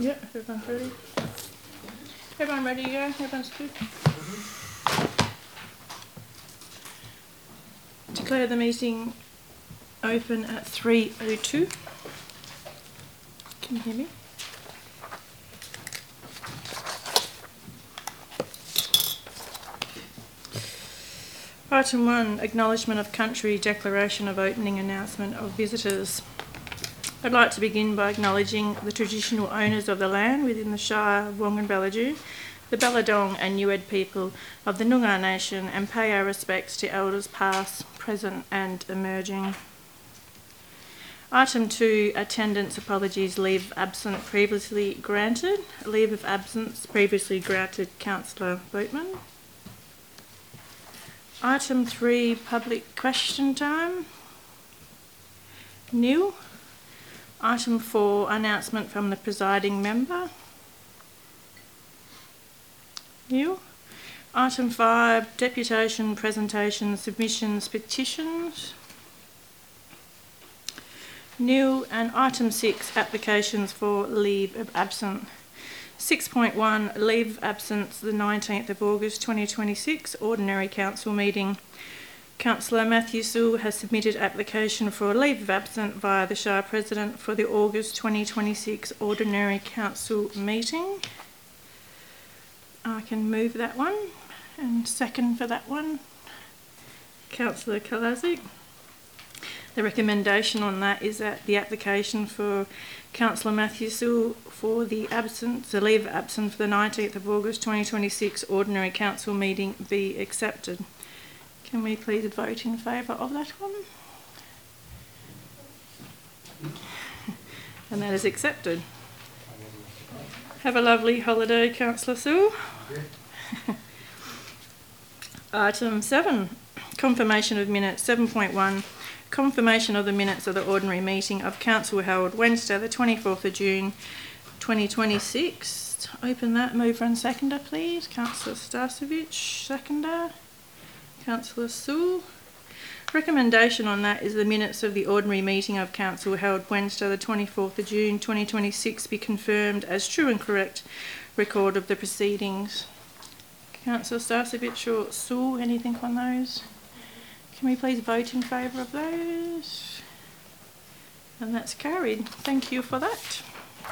Yep, everyone's ready. Everyone ready to go? Everyone's good? Declare the meeting open at 3:02. Can you hear me? Item 1, Acknowledgement of Country, Declaration of Opening, Announcement of Visitors. I'd like to begin by acknowledging the traditional owners of the land within the Shire of Wongan-Ballajoo, the Balladong and Nued people of the Noongar Nation, and pay our respects to elders past, present and emerging. Item 2, Attendance Apologies, Leave of Absence previously granted. Leave of Absence previously granted Councillor Boatman. Item 3, Public Question Time. Nil. Item 4, Announcement from the Presiding Member. Nil. Item 5, Deputation, Presentation, Submissions, Petitions. Nil. And Item 6, Applications for Leave of Absence. 6.1, Leave of Absence, the 19th of August 2026, Ordinary Council Meeting. Councillor Matthew Sewell has submitted application for a leave of absence via the Shire President for the August 2026 Ordinary Council Meeting. I can move that one, and second for that one, Councillor Kalazic. The recommendation on that is that the application for Councillor Matthew Sewell for the leave of absence for the 19th of August 2026 Ordinary Council Meeting be accepted. Can we please vote in favour of that one? And that is accepted. Have a lovely holiday, Councillor Sewell. Item 7, Confirmation of Minutes. 7.1, Confirmation of the minutes of the ordinary meeting of Council held Wednesday the 24th of June 2026. Open that, mover and seconder please. Councillor Starcevic, seconder. Councillor Sewell. Recommendation on that is the minutes of the ordinary meeting of Council held Wednesday the 24th of June 2026 be confirmed as true and correct record of the proceedings. Councillor Starcevic or Sewell, anything on those? Can we please vote in favour of those? And that's carried. Thank you for that.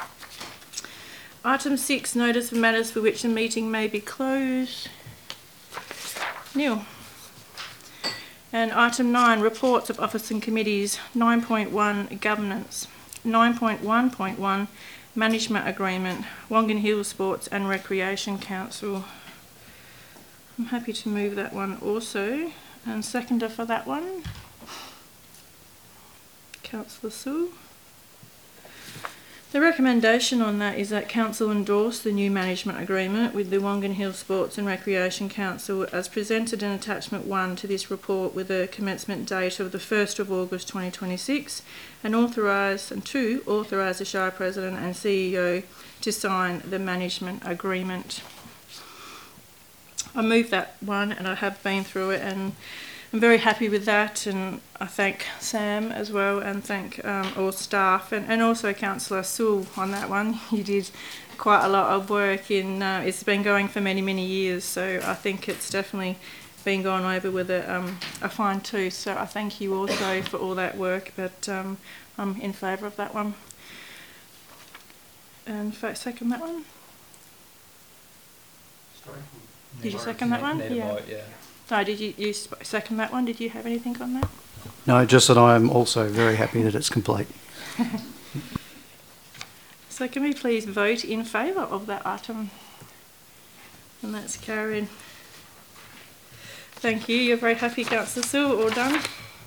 Item 6, Notice of matters for which the meeting may be closed. Nil. And item 9, Reports of Office and Committees. 9.1, Governance. 9.1.1, Management Agreement, Wongan Hills Sports and Recreation Council. I'm happy to move that one also. And seconder for that one, Councillor Sewell. The recommendation on that is that Council endorse the new management agreement with the Wongan Hills Sports and Recreation Council as presented in attachment 1 to this report with a commencement date of the 1st of August 2026 and authorise the Shire President and CEO to sign the management agreement. I moved that one and I have been through it and I'm very happy with that, and I thank Sam as well and thank all staff and also Councillor Sewell on that one. You did quite a lot of work it's been going for many years, so I think it's definitely been gone over with a fine tooth, so I thank you also for all that work, but I'm in favour of that one. And second that one? Sorry? Did you second that one? Yeah. No, did you second that one? Did you have anything on that? No, just that I am also very happy that it's complete. So can we please vote in favour of that item? And that's carried. Thank you. You're very happy, Councillor Sewell. All done.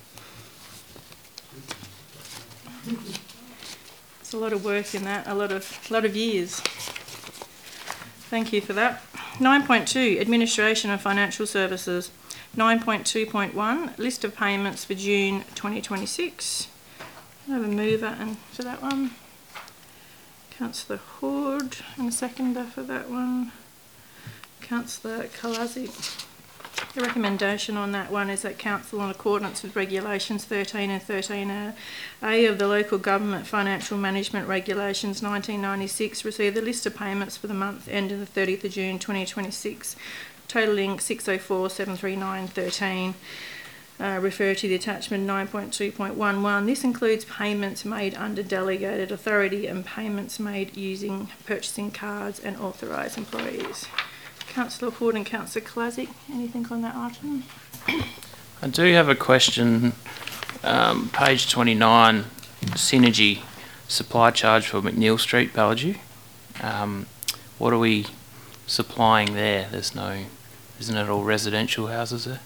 It's a lot of work in that. A lot of years. Thank you for that. 9.2, Administration of Financial Services. 9.2.1, List of Payments for June 2026. I have a mover and for that one. Councillor Hood and a seconder for that one. Councillor Kalazic. The recommendation on that one is that Council, in accordance with Regulations 13 and 13A of the Local Government Financial Management Regulations 1996, receive the list of payments for the month ending the 30th of June 2026, totalling 604,739.13. Refer to the attachment 9.2.11. This includes payments made under delegated authority and payments made using purchasing cards and authorised employees. Councillor Hood and Councillor Kolasic, anything on that item? I do have a question. Page 29, Synergy supply charge for McNeil Street, Bellague. What are we supplying there? Isn't it all residential houses there?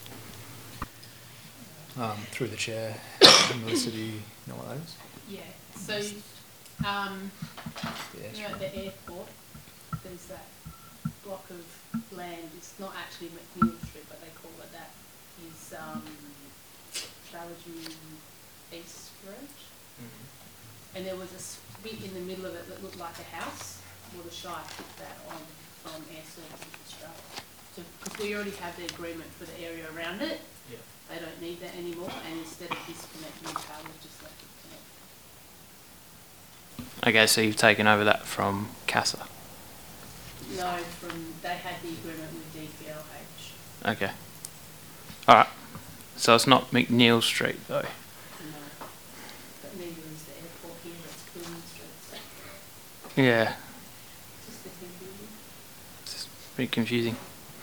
Through the chair, Melissa, do you know what that is? Yeah, so you know, at the airport, there's that block of land. It's not actually McNeil Street, but they call it that. Is Bellague East Road, and there was a bit in the middle of it that looked like a house. Water Shy put that on from Air Services Australia, so because we already have the agreement for the area around it. Yeah. They don't need that anymore, and instead of disconnecting the power, we've just left it connected. Okay, so you've taken over that from CASA. No, they had the agreement with DPLH. Okay. Alright. So it's not McNeil Street though. No, but neither is the airport here. It's Queen Street. So Yeah. just the confusion. It's just a bit confusing.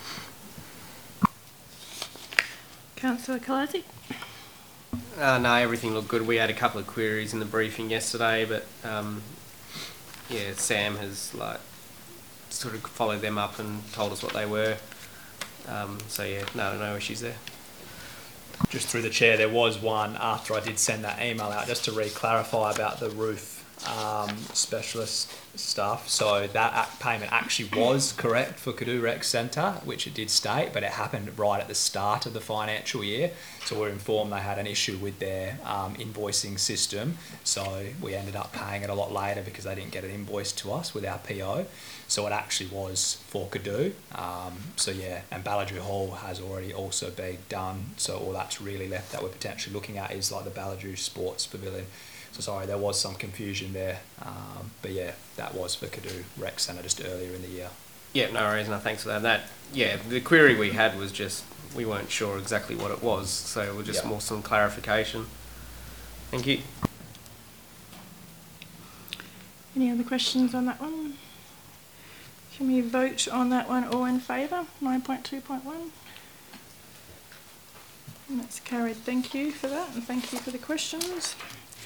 Councillor Kolasic? No, everything looked good. We had a couple of queries in the briefing yesterday, but yeah, Sam has sort of followed them up and told us what they were. So yeah, no issues there. Just through the chair, there was one after I did send that email out just to re-clarify about the roof specialist stuff. So that payment actually was correct for Cadoo Rec Centre, which it did state, but it happened right at the start of the financial year. So we're informed they had an issue with their invoicing system. So we ended up paying it a lot later because they didn't get an invoice to us with our PO. So it actually was for Cadoo. So yeah, and Bellague Hall has already also been done. So all that's really left that we're potentially looking at is like the Bellague Sports Pavilion. So sorry, there was some confusion there. But yeah, that was for Cadoo Rec Centre just earlier in the year. Yeah, no worries. No, thanks for that. Yeah, the query we had was just we weren't sure exactly what it was, so it was just more some clarification. Thank you. Any other questions on that one? Can we vote on that one all in favour? 9.2.1. And that's carried. Thank you for that, and thank you for the questions.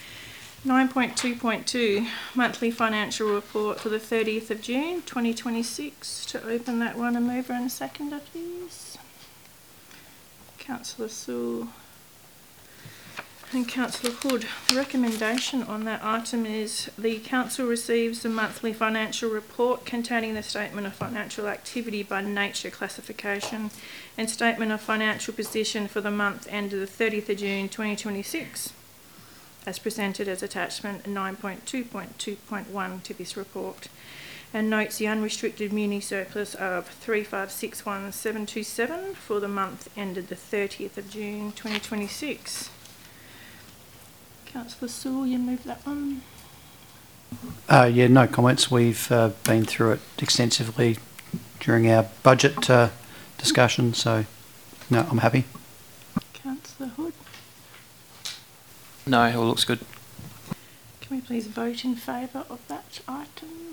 9.2.2, monthly financial report for the 30th of June 2026. To open that one, a mover and a seconder, please. Councillor Sewell and Councillor Hood. The recommendation on that item is the Council receives the monthly financial report containing the statement of financial activity by nature classification and statement of financial position for the month ended the 30th of June 2026. As presented as attachment 9.2.2.1 to this report, and notes the unrestricted muni surplus of 3561727 for the month ended the 30th of June 2026. Councillor Sewell, you move that one. Yeah, no comments. We've been through it extensively during our budget discussion, so no, I'm happy. Councillor Hood. No, it all looks good. Can we please vote in favour of that item?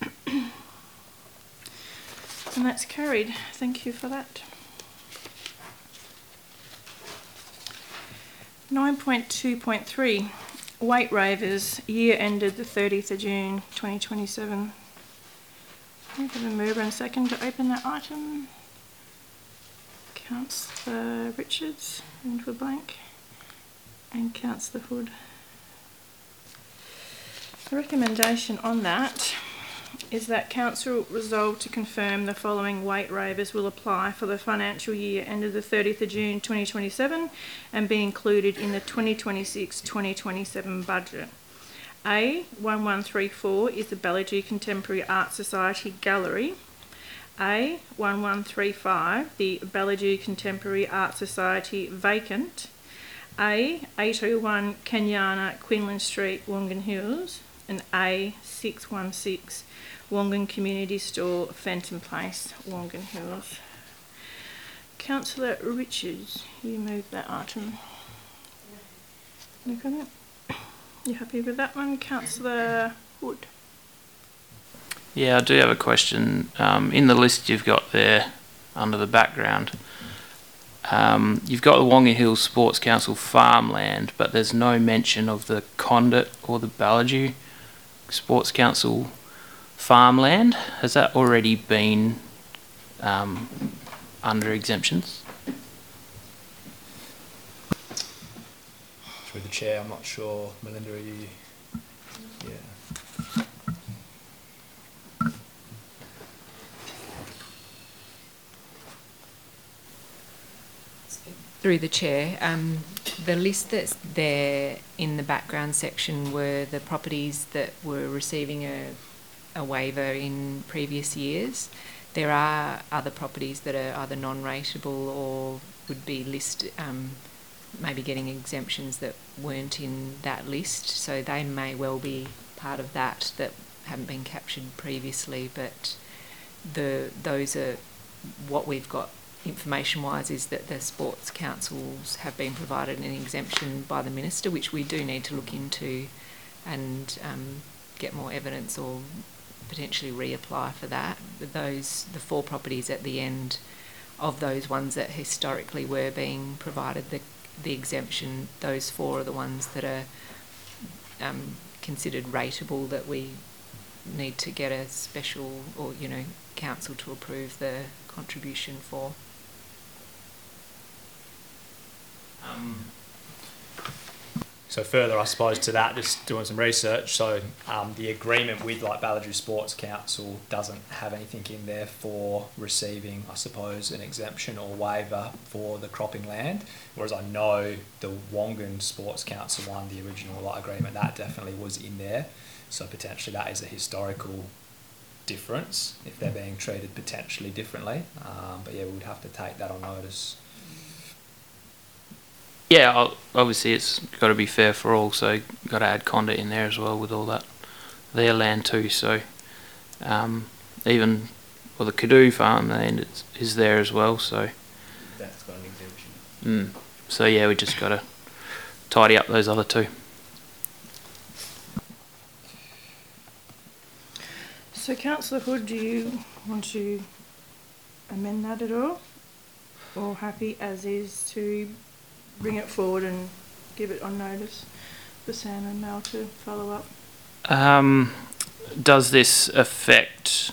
And that's carried. Thank you for that. 9.2.3, weight waivers, year ended the 30th of June 2027. We have a mover and second to open that item. Councillor Richards, into a blank, and Councillor Hood. The recommendation on that is that Council resolve to confirm the following weight waivers will apply for the financial year ended the 30th of June 2027 and be included in the 2026-2027 budget. A, 1134 is the Bellague Contemporary Art Society Gallery. A 1135, the Bellague Contemporary Art Society, vacant. A 801 Kenyana, Quinlan Street, Wongan Hills, and A 616 Wongan Community Store, Fenton Place, Wongan Hills. Councillor Richards, you moved that item. Look at it. You happy with that one? Councillor Wood. Yeah, I do have a question. In the list you've got there under the background, you've got the Wongan Hills Sports Council farmland, but there's no mention of the Condit or the Bellague Sports Council farmland. Has that already been under exemptions? Through the chair, I'm not sure. Melinda, are you? Yeah. Through the chair, the list that's there in the background section were the properties that were receiving a waiver in previous years. There are other properties that are either non-rateable or would be listed, maybe getting exemptions that weren't in that list, so they may well be part of that haven't been captured previously, but those are what we've got information-wise, is that the sports councils have been provided an exemption by the minister, which we do need to look into and get more evidence or potentially reapply for that. The 4 properties at the end of those ones that historically were being provided the exemption, those 4 are the ones that are considered rateable, that we need to get a special or council to approve the contribution for. So further, I suppose, to that, just doing some research, so the agreement with Bellague Sports Council doesn't have anything in there for receiving, I suppose, an exemption or waiver for the cropping land, whereas I know the Wongan Sports Council one, the original agreement, that definitely was in there, so potentially that is a historical difference if they're being treated potentially differently, but yeah, we would have to take that on notice. Yeah, obviously it's got to be fair for all, so got to add Condit in there as well with all that their land too. So even the Cadoo farmland is there as well. So That's got an exemption. So yeah, we just got to tidy up those other 2. So Councillor Hood, do you want to amend that at all? Or happy as is to bring it forward and give it on notice for Sam and Mel to follow up? Does this affect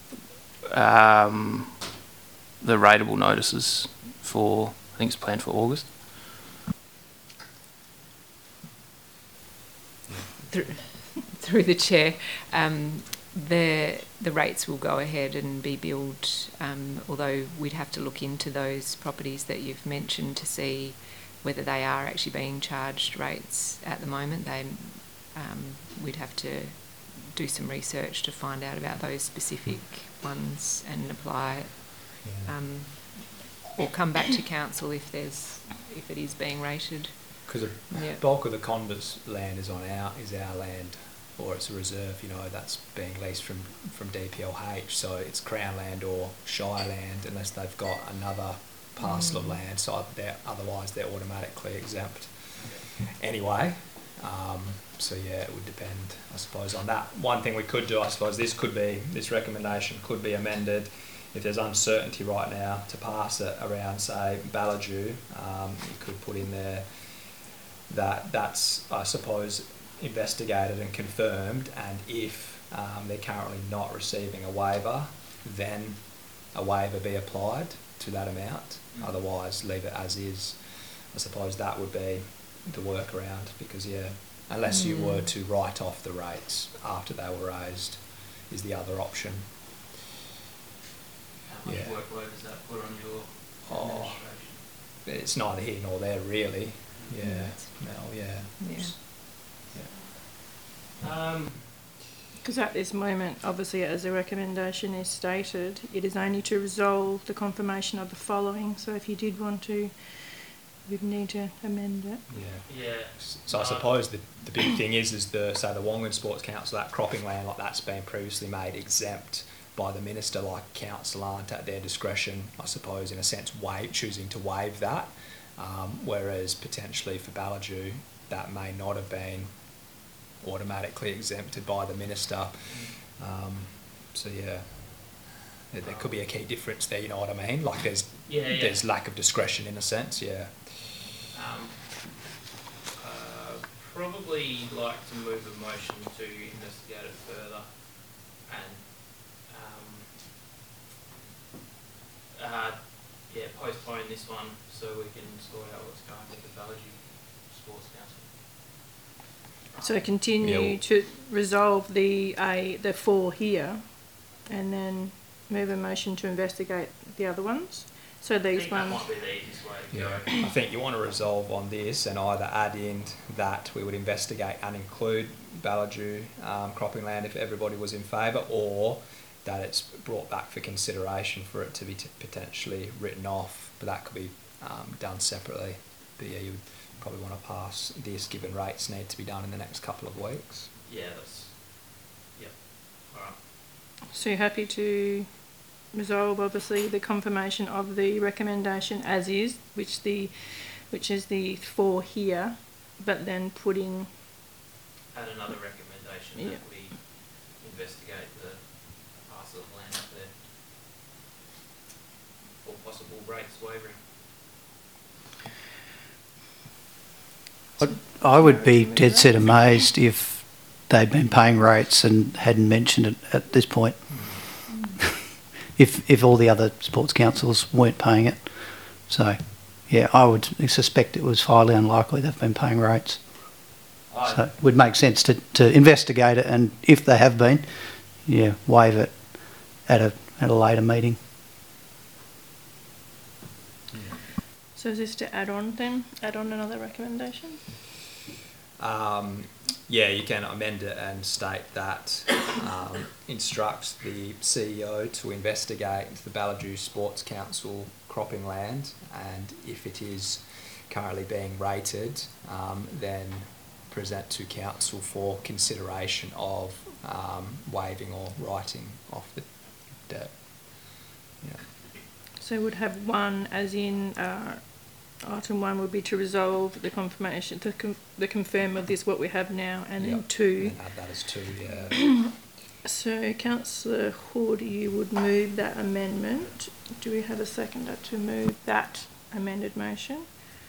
the rateable notices for, I think it's planned for August? Through the chair, the rates will go ahead and be billed, although we'd have to look into those properties that you've mentioned to see whether they are actually being charged rates at the moment. We'd have to do some research to find out about those specific ones and apply, or come back to council if it is being rated. Because the bulk of the Condit's land is our land, or it's a reserve, that's being leased from DPLH, so it's Crown land or Shire land unless they've got another parcel of land, so otherwise they're automatically exempt anyway. So yeah, it would depend, I suppose, on that. One thing we could do, I suppose, this recommendation could be amended if there's uncertainty right now to pass it around, say, Bellague. You could put in there that that's, I suppose, investigated and confirmed, and if they're currently not receiving a waiver, then a waiver be applied to that amount. Otherwise, leave it as is. I suppose that would be the workaround, because unless you were to write off the rates after they were raised, is the other option. How much workload does that put on your administration? It's neither here nor there, really. Because at this moment, obviously, as the recommendation is stated, it is only to resolve the confirmation of the following. So if you did want to, you'd need to amend it. Yeah. So I suppose the big thing is the Wongan Sports Council, that cropping land like that's been previously made exempt by the minister, like council aren't at their discretion, I suppose, in a sense, choosing to waive that. Whereas potentially for Ballajoo, that may not have been automatically exempted by the minister. So yeah, there could be a key difference there. You know what I mean? Like there's lack of discretion in a sense. Yeah. Probably like to move a motion to investigate it further and postpone this one so we can sort out what's going with the Ballajoo Sports Council. So continue to resolve the 4 here, and then move a motion to investigate the other ones. So these ones. That might be the easiest way to go. I think you want to resolve on this and either add in that we would investigate and include Ballajoo cropping land if everybody was in favour, or that it's brought back for consideration for it to be potentially written off, but that could be done separately. But yeah, you would probably want to pass this, given rates need to be done in the next couple of weeks. Yeah, yep. All right. So you're happy to resolve, obviously, the confirmation of the recommendation as is, which is the 4 here, but then put in. Add another recommendation that we investigate the parcel of land up there for possible rates wavering. I would be dead set amazed if they'd been paying rates and hadn't mentioned it at this point. If all the other sports councils weren't paying it. So, yeah, I would suspect it was highly unlikely they've been paying rates. So it would make sense to investigate it, and if they have been, waive it at a later meeting. So is this to add on then? Add on another recommendation? Yeah, you can amend it and state that instructs the CEO to investigate the Ballajoo Sports Council cropping land, and if it is currently being rated, then present to council for consideration of waiving or writing off the debt. Yeah. So we'd have 1 as in item 1 would be to resolve the confirmation, the confirm of this what we have now, and then 2. And add that as 2, yeah. So Councillor Hood, you would move that amendment. Do we have a seconder to move that amended motion?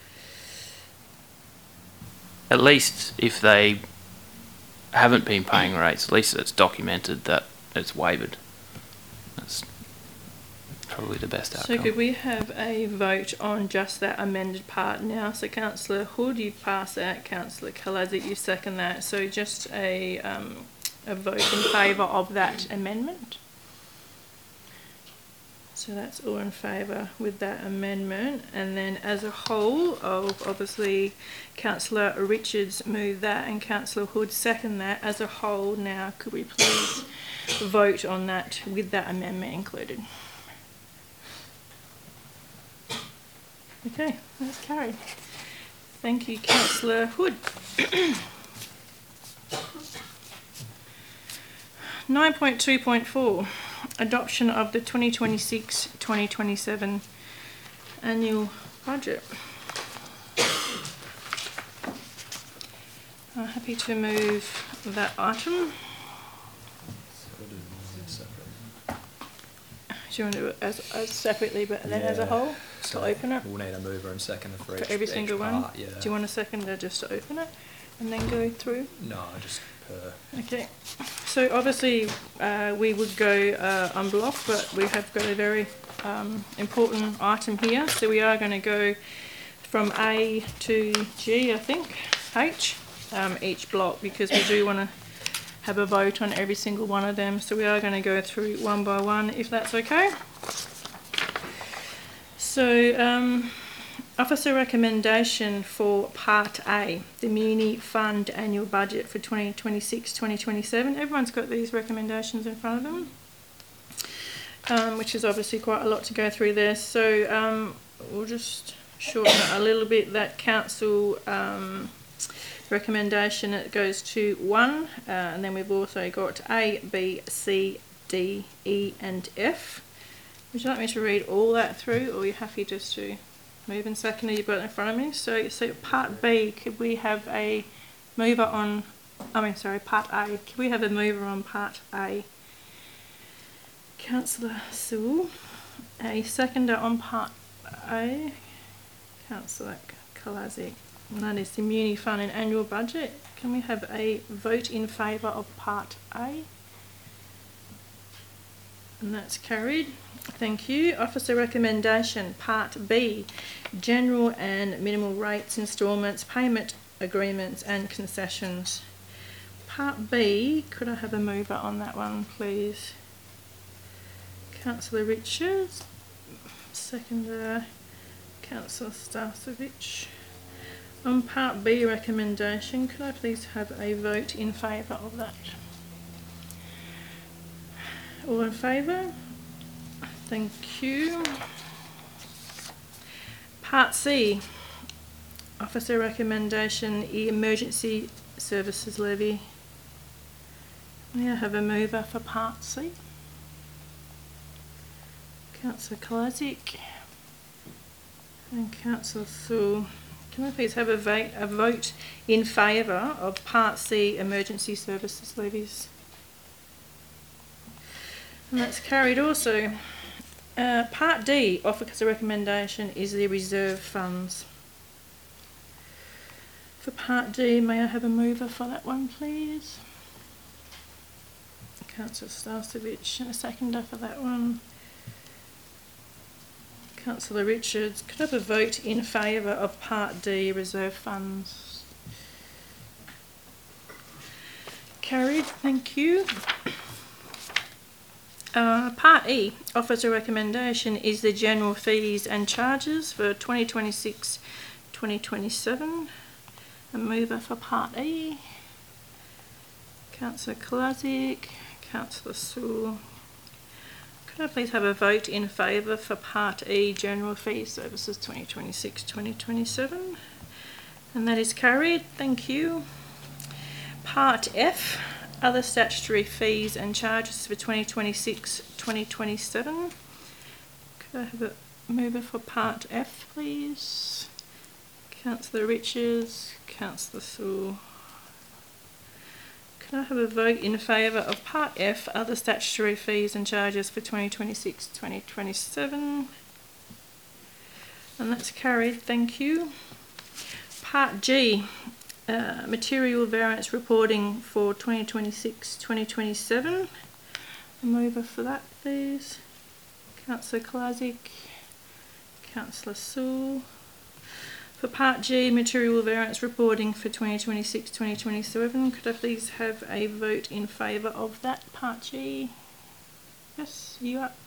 At least if they haven't been paying rates, at least it's documented that it's waived. That's probably the best outcome. So could we have a vote on just that amended part now? So Councillor Hood, you've passed that. Councillor Kalazic, you second that. So just a vote in favour of that amendment. So that's all in favour with that amendment. And then as a whole, obviously Councillor Richards moved that and Councillor Hood second that. As a whole now, could we please vote on that with that amendment included? Okay, that's carried. Thank you, Councillor Hood. 9.2.4, adoption of the 2026-2027 annual budget. I'm happy to move that item. Do you want to do it as separately, but then as a whole, to open it? We'll need a mover and seconder for every single one? part, yeah. Do you want a seconder just to open it and then go through? No, just per. Okay. So obviously we would go en bloc, but we have got a very important item here. So we are going to go from A to G, I think, H, each block, because we do want to have a vote on every single one of them. So we are going to go through one by one, if that's okay. So Officer recommendation for Part A, the Muni Fund Annual Budget for 2026-2027. Everyone's got these recommendations in front of them, which is obviously quite a lot to go through there. So we'll just shorten it a little bit. That council recommendation, it goes to 1, and then we've also got A, B, C, D, E and F. Would you like me to read all that through, or are you happy just to move and second? You've got it in front of me. So Part B, could we have a mover on, Part A, could we have a mover on Part A? Councillor Sewell. A seconder on Part A, Councillor Kolazic. And that is the Muni Fund and Annual Budget. Can we have a vote in favour of Part A? And that's carried. Thank you. Officer recommendation, Part B, general and minimal rates, instalments, payment agreements and concessions. Part B, could I have a mover on that one, please? Councillor Richards. Seconder, Councillor Starcevich. On Part B recommendation, could I please have a vote in favour of that? All in favour? Thank you. Part C, Officer recommendation, Emergency Services Levy. May I have a mover for Part C? Councillor Kolazic and Councillor Sewell. Can I please have a vote in favour of Part C, Emergency Services Levies? And that's carried also. Part D, Officer recommendation, is the reserve funds. For Part D, may I have a mover for that one, please? Councillor Starcevich, and a seconder for that one. Councillor Richards. Could I have a vote in favour of Part D, reserve funds? Carried, thank you. Part E, Officer recommendation, is the general fees and charges for 2026-2027. A mover for Part E. Councillor Kolazic, Councillor Sewell. Could I please have a vote in favour for Part E, General Fee Services 2026-2027? And that is carried, thank you. Part F, Other Statutory Fees and Charges for 2026-2027. Could I have a mover for Part F, please? Councillor Richards, Councillor Sewell. Can I have a vote in favour of Part F, Other Statutory Fees and Charges for 2026-2027? And that's carried, thank you. Part G, Material Variance Reporting for 2026-2027. A mover for that, please. Councillor Kolazic, Councillor Sewell. For Part G, Material Variance Reporting for 2026-2027, could I please have a vote in favour of that, Part G? Yes, you are.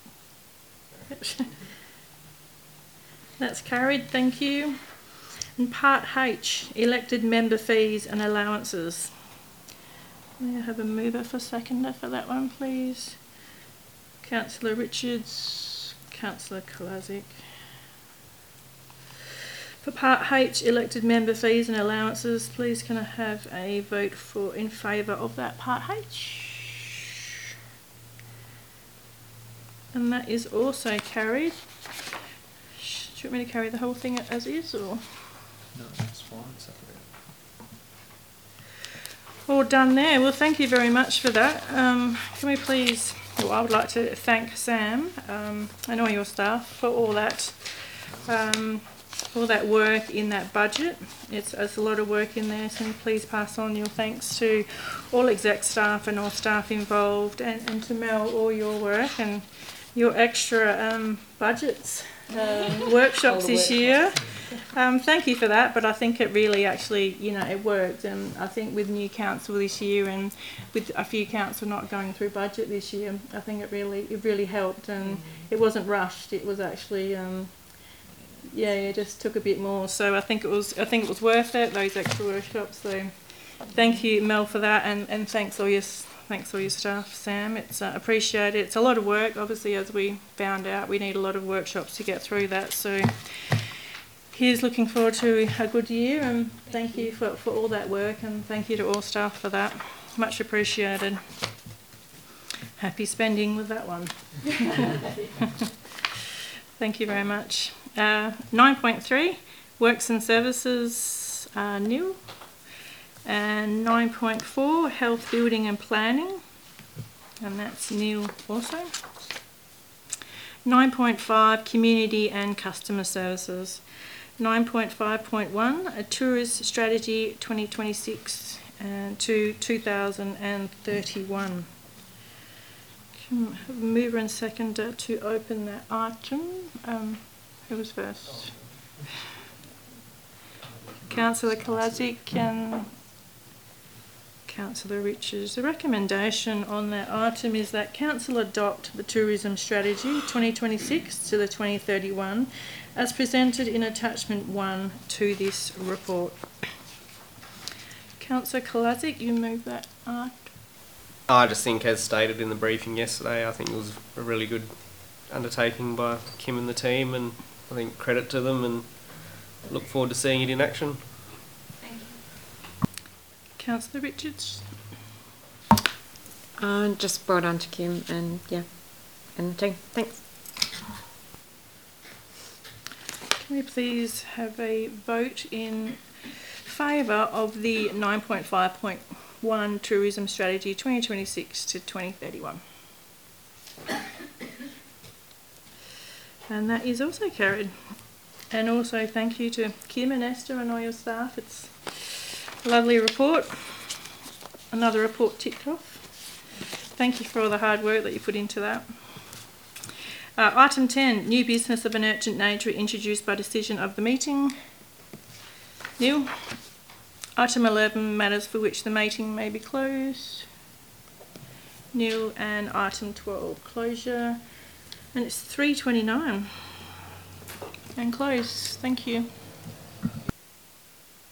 That's carried, thank you. And Part H, Elected Member Fees and Allowances. May I have a mover for seconder for that one, please? Councillor Richards, Councillor Kolazic. For Part H, Elected Member Fees and Allowances, please can I have a vote in favour of that, Part H? And that is also carried. Do you want me to carry the whole thing as is, or? No, that's fine. All done there. Well, thank you very much for that. Can we please, well, I would like to thank Sam and all your staff for all that work in that budget. It's a lot of work in there, so please pass on your thanks to all exec staff and all staff involved, and to Mel, all your work and your extra budgets, workshops this year. Thank you for that, but I think it really actually, it worked, and I think with new council this year and with a few council not going through budget this year, I think it really helped, and it wasn't rushed. It was actually yeah, just took a bit more. So I think it was worth it, those extra workshops. So thank you, Mel, for that, and thanks all your staff, Sam. It's appreciated. It's a lot of work, obviously, as we found out. We need a lot of workshops to get through that. So here's looking forward to a good year, and thank you for all that work, and thank you to all staff for that. Much appreciated. Happy spending with that one. Thank you very much. 9.3, Works and Services, Neil. And 9.4, Health, Building and Planning, and that's Neil also. 9.5, Community and Customer Services. 9.5.1, a Tourist Strategy 2026 to 2031. Can have a mover and seconder to open that item. Who was first? Councillor Kolazic and Councillor Richards. The recommendation on that item is that Council adopt the Tourism Strategy 2026 to the 2031 as presented in Attachment 1 to this report. Councillor Kolazic, you move that item. I just think, as stated in the briefing yesterday, I think it was a really good undertaking by Kim and the team, and I think credit to them, and look forward to seeing it in action. Councillor Richards. Just brought on to Kim and the team. Thanks. Can we please have a vote in favour of the 9.5.1 Tourism Strategy 2026 to 2031? And that is also carried. And also thank you to Kim and Esther and all your staff. It's a lovely report. Another report ticked off. Thank you for all the hard work that you put into that. Item 10, new business of an urgent nature introduced by decision of the meeting. Neil. Item 11, matters for which the meeting may be closed. Neil. And item 12, closure. And it's 3:29 and closed. Thank you.